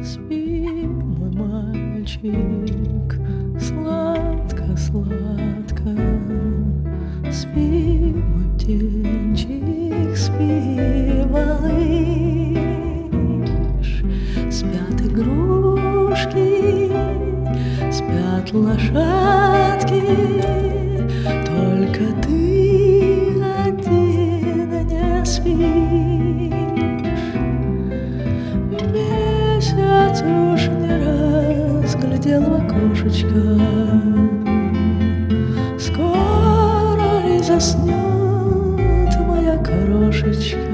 Спи, мой мальчик, сладко-сладко. Спи, мой птенчик, спи, малыш. Спят игрушки, спят лошадки, только ты один не спишь. Месяц уж не раз глядел в окошечко. Скоро ли заснет моя крошечка?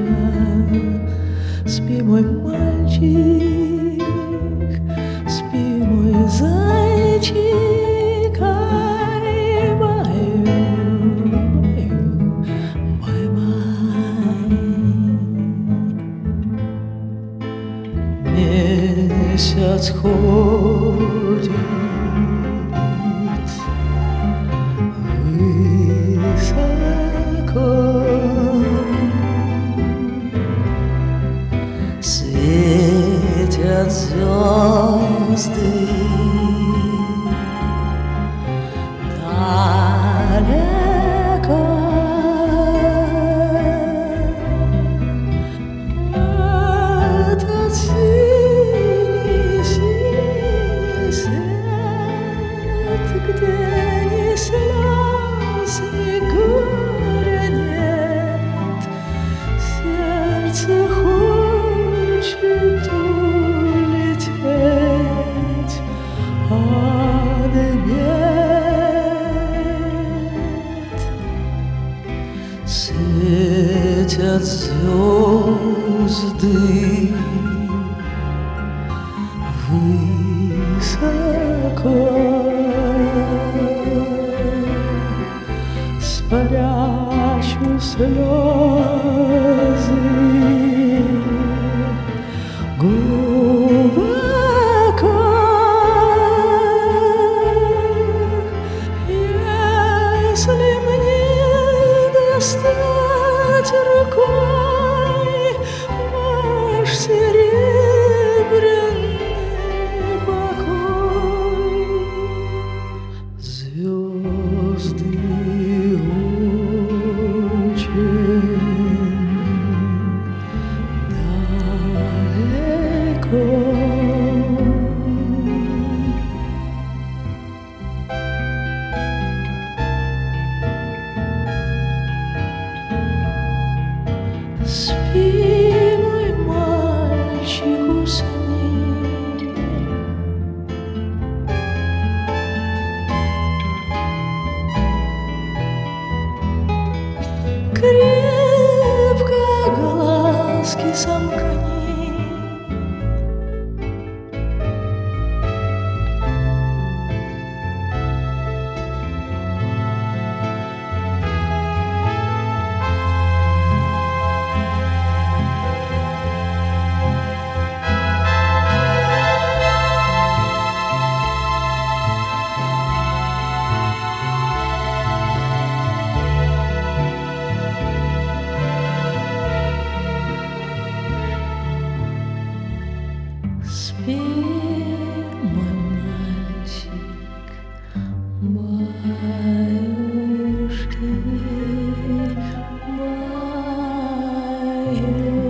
Спи, мой мальчик, спи, мой зайчик, ай-баю, бай-бай. Месяц ходит высоко, светят звезды далеко. Этот синий свет, где ни слез, ни горя нет, сердце хочет улететь, а нет. Светят звезды высоко, спрячу слезы глубоко. Если мне достать рукой ваш серебряный покой, звезды очень далеко. Спи, мой мальчик, усни. Крепко глазки сомкни. Спи, мой мальчик, баюшки, баю.